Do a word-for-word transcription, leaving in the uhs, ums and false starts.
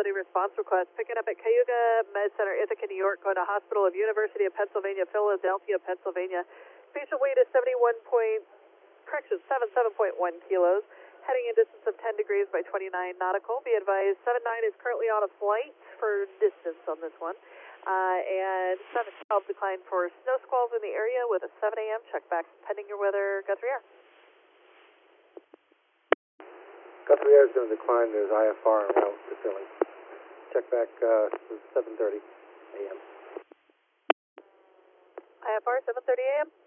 facility response request. Picking up at Cayuga Med Center, Ithaca, New York, going to Hospital of University of Pennsylvania, Philadelphia, Pennsylvania. Patient weight is seventy-one point, correction, seventy-seven point one kilos. Heading in distance of ten degrees by twenty-nine nautical. Be advised, seven nine is currently on a flight for distance on this one. Uh, and seven twelve declined for snow squalls in the area with a seven A M check back pending your weather, Guthrie Air. Guthrie Air is going to decline. There's I F R around the Philly. Check back uh, seven thirty A M I F R, seven thirty A M